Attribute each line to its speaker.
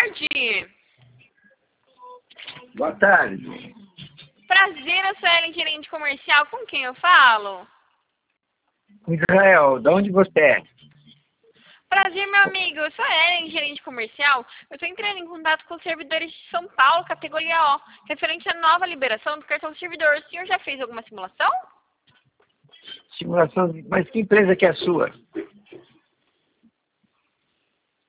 Speaker 1: tarde.
Speaker 2: Boa tarde.
Speaker 1: Prazer, eu sou a Ellen, gerente comercial. Com quem eu falo?
Speaker 2: Israel, de onde você é?
Speaker 1: Prazer, meu amigo. Eu sou a Ellen, gerente comercial. Eu estou entrando em contato com os servidores de São Paulo, categoria O, referente à nova liberação do cartão servidor. O senhor já fez alguma simulação?
Speaker 2: Simulação, mas que empresa que é a sua?